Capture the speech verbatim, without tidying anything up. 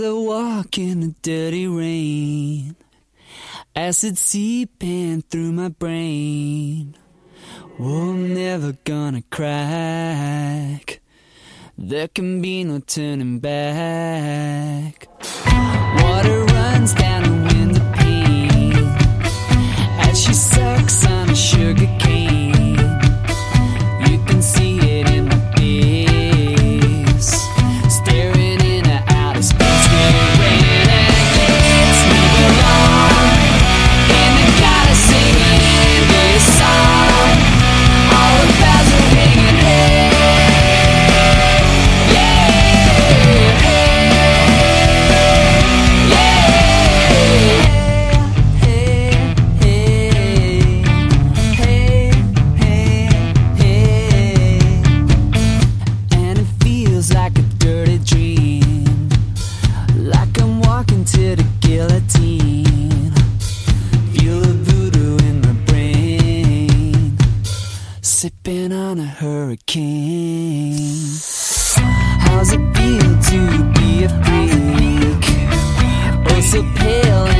The walk in the dirty rain, acid seeping through my brain. Oh, I'm never gonna crack. There can be no turning back. Water runs down the window pane as she sucks on a sugar cane. You can see it in my face, staring into outer space. When it gets me along, and I gotta sing an endless song. All the bells are ringing, hey, yeah, hey, yeah, hey, hey, hey, hey, and it feels like a dirty dream, like I'm walking to the guillotine. Feel the voodoo in my brain, sipping on a hurricane. How's it feel to be a freak? Oh, so pale